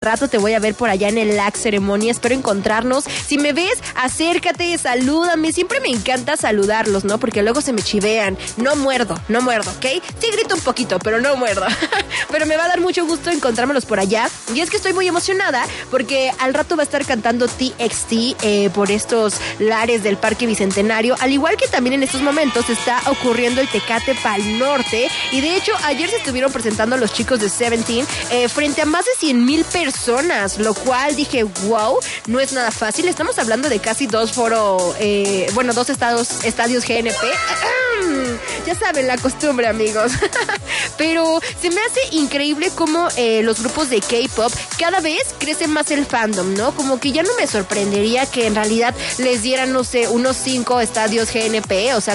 rato te voy a ver por allá en el LAC Ceremonia. Espero encontrarnos. Si me ves, acércate, salúdame. Siempre me encanta saludarlos, ¿no? Porque luego se me chivean. No muerdo, ¿ok? Sí grito un poquito, pero no muerdo. Pero me va a dar mucho gusto encontrármelos por allá. Y es que estoy muy emocionada porque al rato va a estar cantando TXT por estos lares del Parque Bicentenario. Al igual que también en estos momentos está ocurriendo el Tecate Pal Norte. Y de hecho, ayer se estuvieron presentando los chicos de Seventeen frente a más de 100,000 personas, lo cual dije, wow, no es nada fácil. Estamos hablando de casi dos estadios GNP. Ya saben la costumbre, amigos. Pero se me hace increíble cómo los grupos de K-pop cada vez crece más el fandom, ¿no? Como que ya no me sorprendería que en realidad les dieran, no sé, unos 5 estadios GNP. O sea,